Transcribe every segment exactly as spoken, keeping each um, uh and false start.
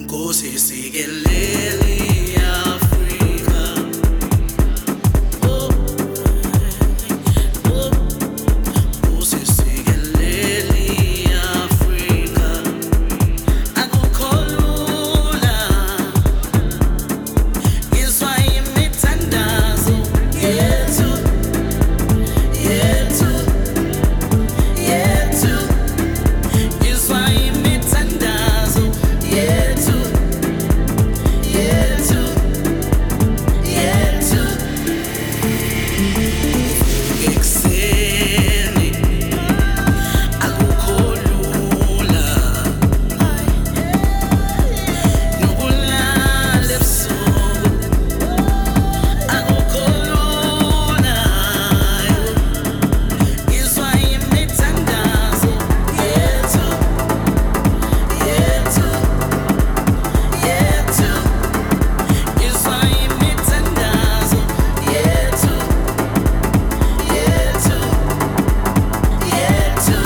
Nkosi sikeleli Afrika. Oh, oh, Nkosi sikeleli Afrika. Akukholula izwa imithandazo yethu, yethu, yethu. Izwa imithandazo yethu, yethu, yethu. Ekuseni akukholula nokulala ebusuku akukholula. Izwa imithandazo yethu, yethu, yethu. Izwa imithandazo yethu, yethu, yethu.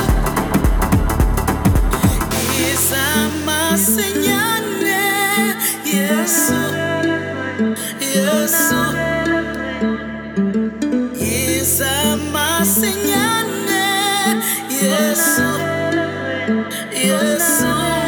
Isamasenyane Yesu, Yesu. Isamasenyane Yesu, Yesu.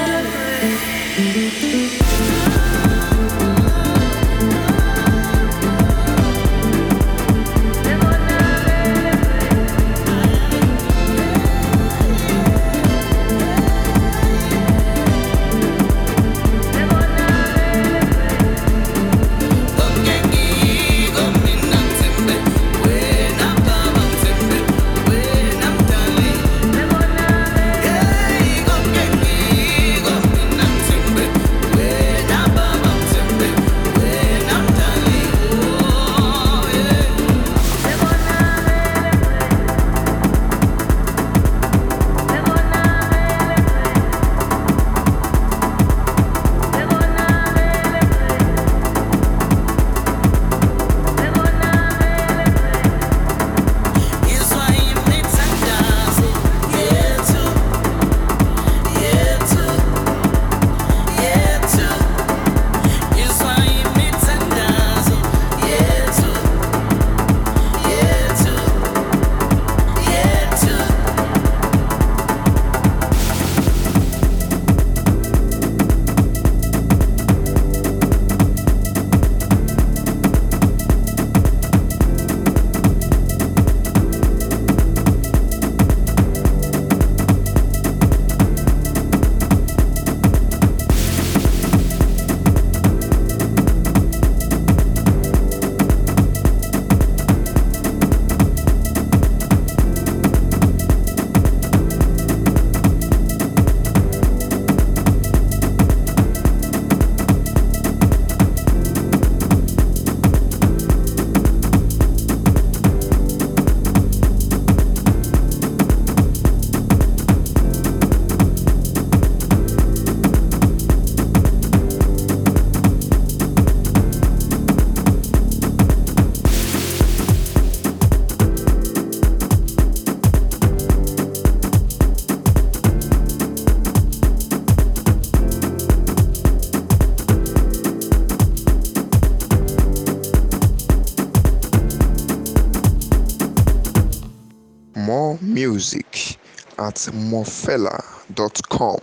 Izwa imithandazo yethu, yethu, yethu. Izwa imithandazo yethu, yethu, yethu. More music at morfella dot com.